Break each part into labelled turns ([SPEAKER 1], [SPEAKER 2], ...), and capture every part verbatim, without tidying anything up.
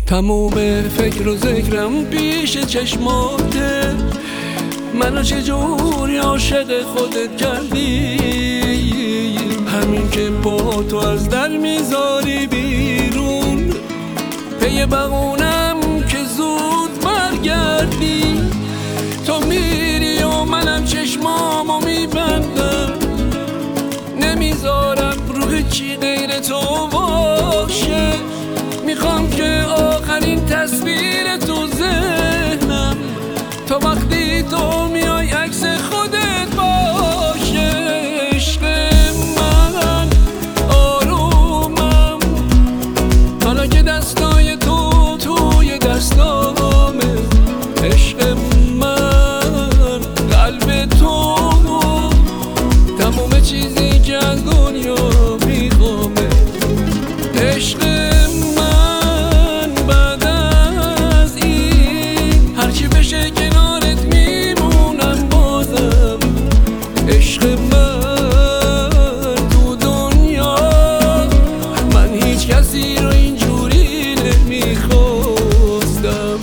[SPEAKER 1] تموم فکر و ذکرم پیش چشماته، منو چجوری عاشق خودت کردی؟ همین که با تو از در میذاری بیرون، پی بقونم که زود برگردی. تو میری و منم چشمامو میبندم، نمیذارم روح چی غیر تو باشه. میخوام که آخرین تصویر تو ذهنم تا وقتی تو میای عکس خودت باشه. عشق من آرومم، حالا که دستای تو توی دستامه. عشق من قلب تو، تموم چیزی که از دنیا میخوامه. عشق من بعد از این هرچی بشه کنارت میمونم بازم. عشق من تو دنیا، من هیچ کسی رو اینجوری نمیخواستم.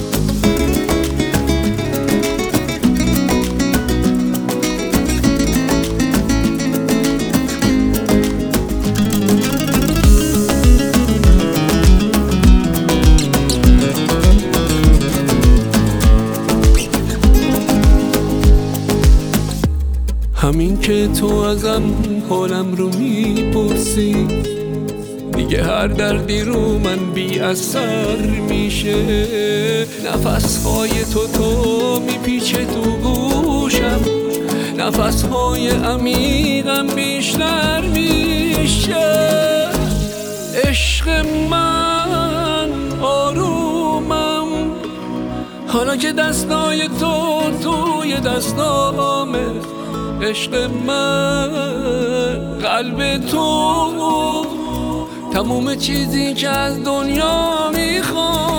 [SPEAKER 1] همین که تو ازم حالم رو میپرسی، دیگه هر دردی رو من بی اثر میشه. نفسهای تو تو میپیچه تو گوشم، نفسهای عمیقم بیشتر میشه. عشق من آرومم، حالا که دستای تو توی دستامه. عشق من قلب تو، تموم چیزی که از دنیا میخوام.